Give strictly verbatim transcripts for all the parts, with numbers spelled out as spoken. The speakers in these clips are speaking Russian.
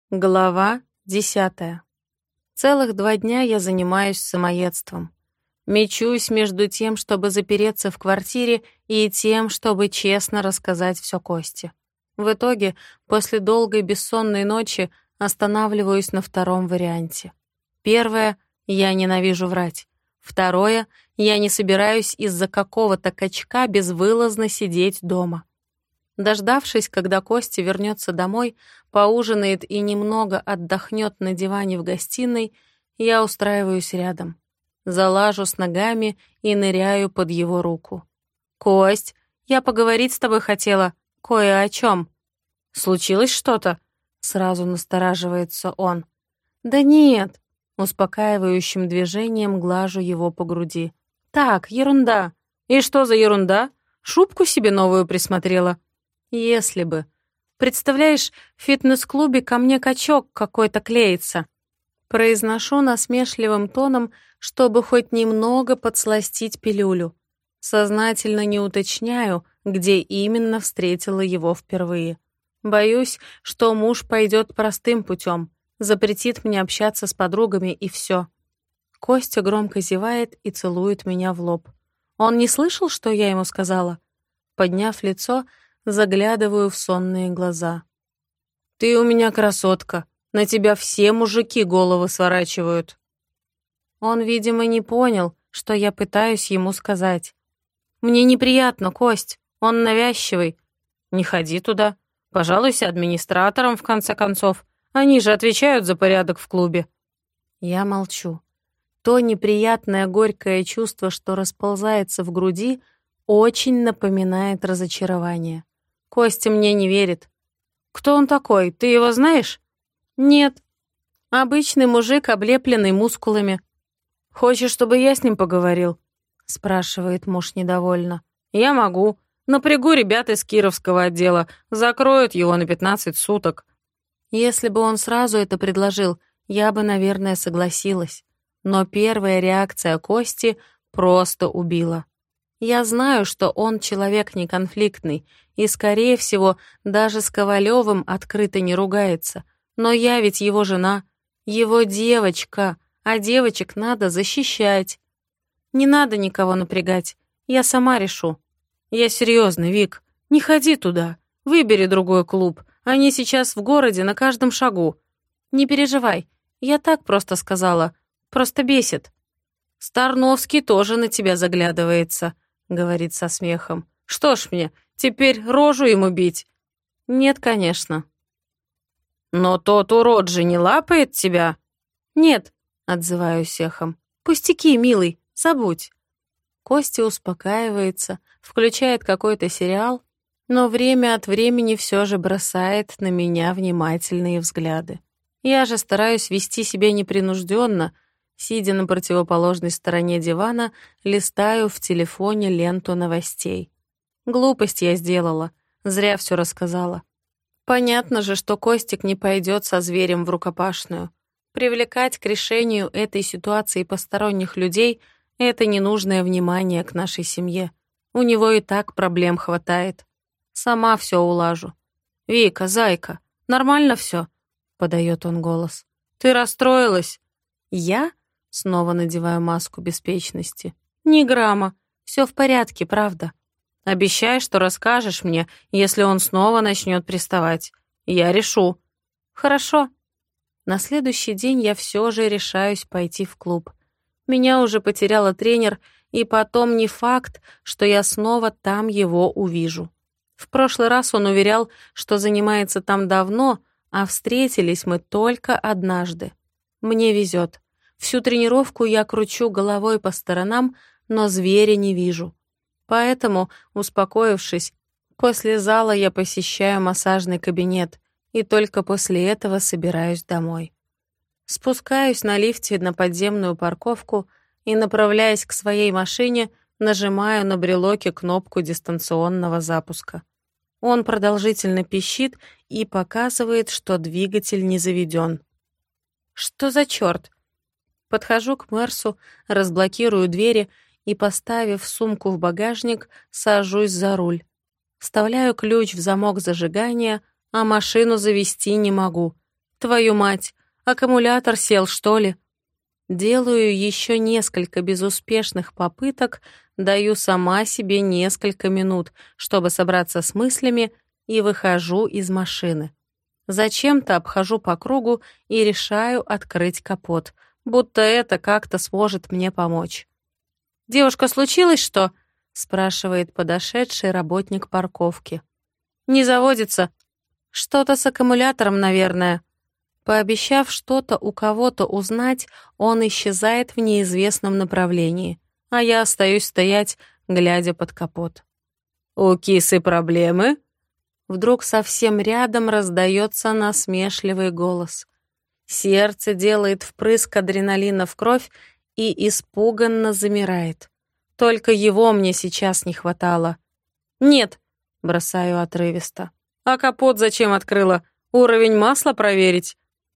Глава десятая. Целых два дня я занимаюсь самоедством. Мечусь между тем, чтобы запереться в квартире, и тем, чтобы честно рассказать все Косте. В итоге, после долгой бессонной ночи, останавливаюсь на втором варианте. Первое — я ненавижу врать. Второе — я не собираюсь из-за какого-то качка безвылазно сидеть дома. Дождавшись, когда Костя вернется домой, поужинает и немного отдохнет на диване в гостиной, я устраиваюсь рядом. Залажу с ногами и ныряю под его руку. «Кость, я поговорить с тобой хотела. Кое о чем. Случилось что-то?» Сразу настораживается он. «Да нет», — успокаивающим движением глажу его по груди. «Так, ерунда». «И что за ерунда? Шубку себе новую присмотрела?» «Если бы. Представляешь, в фитнес-клубе ко мне качок какой-то клеится». Произношу насмешливым тоном, чтобы хоть немного подсластить пилюлю. Сознательно не уточняю, где именно встретила его впервые. Боюсь, что муж пойдет простым путем, запретит мне общаться с подругами и все. Костя громко зевает и целует меня в лоб. Он не слышал, что я ему сказала? Подняв лицо, заглядываю в сонные глаза. «Ты у меня красотка. На тебя все мужики головы сворачивают». Он, видимо, не понял, что я пытаюсь ему сказать. «Мне неприятно, Кость. Он навязчивый. Не ходи туда. Пожалуйся администраторам, в конце концов. Они же отвечают за порядок в клубе». Я молчу. То неприятное горькое чувство, что расползается в груди, очень напоминает разочарование. Костя мне не верит. «Кто он такой? Ты его знаешь?» «Нет. Обычный мужик, облепленный мускулами». «Хочешь, чтобы я с ним поговорил?» — спрашивает муж недовольно. «Я могу. Напрягу ребят из Кировского отдела. Закроют его на пятнадцать суток». Если бы он сразу это предложил, я бы, наверное, согласилась. Но первая реакция Кости просто убила. Я знаю, что он человек неконфликтный и, скорее всего, даже с Ковалевым открыто не ругается. Но я ведь его жена, его девочка, а девочек надо защищать. Не надо никого напрягать, я сама решу. Я серьезно, Вик, не ходи туда, выбери другой клуб, они сейчас в городе на каждом шагу. Не переживай, я так просто сказала, просто бесит. Старновский тоже на тебя заглядывается, говорит со смехом. Что ж мне, теперь рожу ему бить? Нет, конечно. Но тот урод же не лапает тебя? Нет, отзываюсь эхом. Пустяки, милый, забудь. Костя успокаивается, включает какой-то сериал, но время от времени все же бросает на меня внимательные взгляды. Я же стараюсь вести себя непринужденно, сидя на противоположной стороне дивана, листаю в телефоне ленту новостей. Глупость я сделала, зря все рассказала. Понятно же, что Костик не пойдет со зверем в рукопашную. Привлекать к решению этой ситуации посторонних людей — это ненужное внимание к нашей семье. У него и так проблем хватает. Сама все улажу. «Вика, зайка, нормально все?» — подает он голос. «Ты расстроилась?» «Я?» — снова надеваю маску беспечности. «Ни грамма. Все в порядке, правда. Обещай, что расскажешь мне, если он снова начнет приставать. Я решу». «Хорошо». На следующий день я все же решаюсь пойти в клуб. Меня уже потеряла тренер, и потом не факт, что я снова там его увижу. В прошлый раз он уверял, что занимается там давно, а встретились мы только однажды. Мне везет. Всю тренировку я кручу головой по сторонам, но зверя не вижу. Поэтому, успокоившись, после зала я посещаю массажный кабинет и только после этого собираюсь домой. Спускаюсь на лифте на подземную парковку и, направляясь к своей машине, нажимаю на брелоке кнопку дистанционного запуска. Он продолжительно пищит и показывает, что двигатель не заведен. Что за черт? Подхожу к Мерсу, разблокирую двери и, поставив сумку в багажник, сажусь за руль. Вставляю ключ в замок зажигания, а машину завести не могу. Твою мать, аккумулятор сел, что ли? Делаю еще несколько безуспешных попыток, даю сама себе несколько минут, чтобы собраться с мыслями, и выхожу из машины. Зачем-то обхожу по кругу и решаю открыть капот, будто это как-то сможет мне помочь. «Девушка, случилось что?» — спрашивает подошедший работник парковки. «Не заводится. Что-то с аккумулятором, наверное». Пообещав что-то у кого-то узнать, он исчезает в неизвестном направлении, а я остаюсь стоять, глядя под капот. «У кисы проблемы?» Вдруг совсем рядом раздается насмешливый голос. Сердце делает впрыск адреналина в кровь и испуганно замирает. Только его мне сейчас не хватало. «Нет», — бросаю отрывисто. «А капот зачем открыла? Уровень масла проверить?»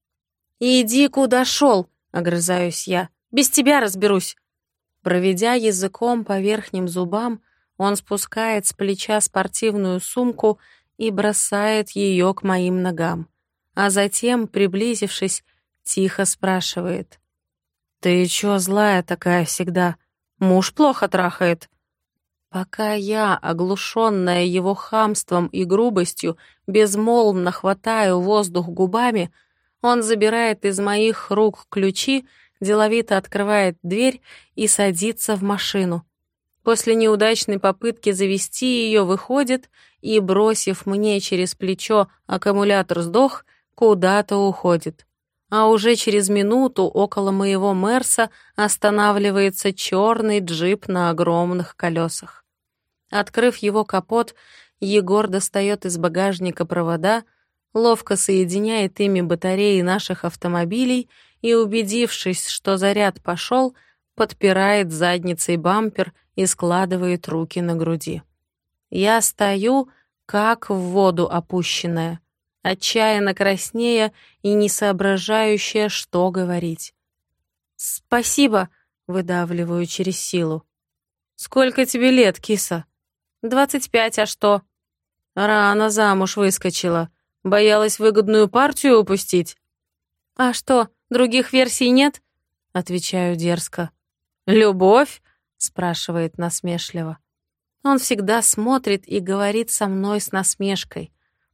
«Иди, куда шел», — огрызаюсь я. «Без тебя разберусь». Проведя языком по верхним зубам, он спускает с плеча спортивную сумку и бросает ее к моим ногам. А затем, приблизившись, тихо спрашивает. «Ты чё злая такая всегда? Муж плохо трахает?» Пока я, оглушенная его хамством и грубостью, безмолвно хватаю воздух губами, он забирает из моих рук ключи, деловито открывает дверь и садится в машину. После неудачной попытки завести ее выходит и, бросив мне через плечо аккумулятор сдох, куда-то уходит. А уже через минуту около моего Мерса останавливается черный джип на огромных колесах. Открыв его капот, Егор достает из багажника провода, ловко соединяет ими батареи наших автомобилей и, убедившись, что заряд пошел, подпирает задницей бампер и складывает руки на груди. Я стою, как в воду опущенная, отчаянно краснея и не соображающая, что говорить. «Спасибо», — выдавливаю через силу. «Сколько тебе лет, киса?» «Двадцать пять, а что?» «Рано замуж выскочила. Боялась выгодную партию упустить?» «А что, других версий нет?» — отвечаю дерзко. «Любовь?» — спрашивает насмешливо. Он всегда смотрит и говорит со мной с насмешкой,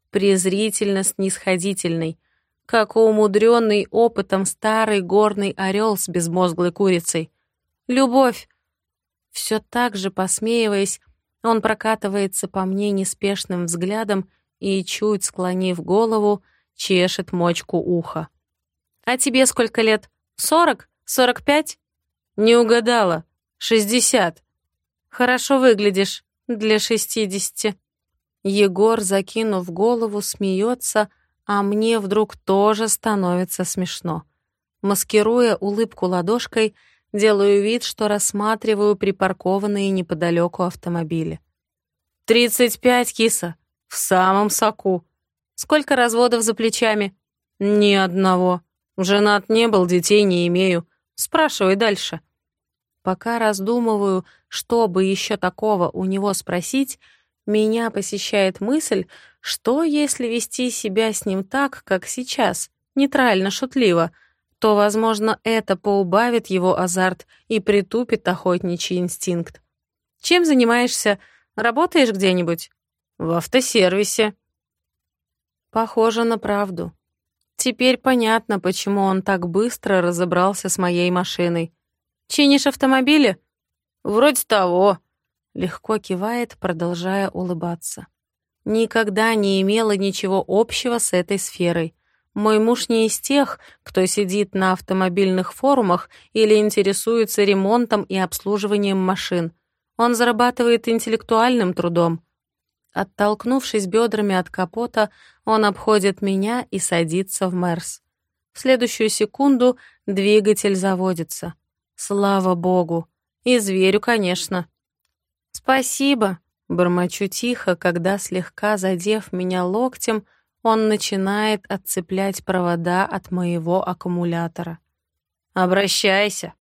презрительно-снисходительной, как умудренный опытом старый горный орел с безмозглой курицей. «Любовь!» Все так же, посмеиваясь, он прокатывается по мне неспешным взглядом и, чуть склонив голову, чешет мочку уха. «А тебе сколько лет? Сорок? Сорок пять?» «Не угадала. Шестьдесят». «Хорошо выглядишь для шестидесяти». Егор, закинув голову, смеется, а мне вдруг тоже становится смешно. Маскируя улыбку ладошкой, делаю вид, что рассматриваю припаркованные неподалеку автомобили. «Тридцать пять, киса. В самом соку. Сколько разводов за плечами?» «Ни одного. Женат не был, детей не имею. Спрашивай дальше». Пока раздумываю, что бы еще такого у него спросить, меня посещает мысль, что если вести себя с ним так, как сейчас, нейтрально-шутливо, то, возможно, это поубавит его азарт и притупит охотничий инстинкт. «Чем занимаешься? Работаешь где-нибудь?» «В автосервисе». Похоже на правду. Теперь понятно, почему он так быстро разобрался с моей машиной. «Чинишь автомобили?» «Вроде того», — легко кивает, продолжая улыбаться. Никогда не имела ничего общего с этой сферой. Мой муж не из тех, кто сидит на автомобильных форумах или интересуется ремонтом и обслуживанием машин. Он зарабатывает интеллектуальным трудом. Оттолкнувшись бедрами от капота, он обходит меня и садится в Мерс. В следующую секунду двигатель заводится. Слава богу. И зверю, конечно. «Спасибо», — бормочу тихо, когда, слегка задев меня локтем, он начинает отцеплять провода от моего аккумулятора. «Обращайся».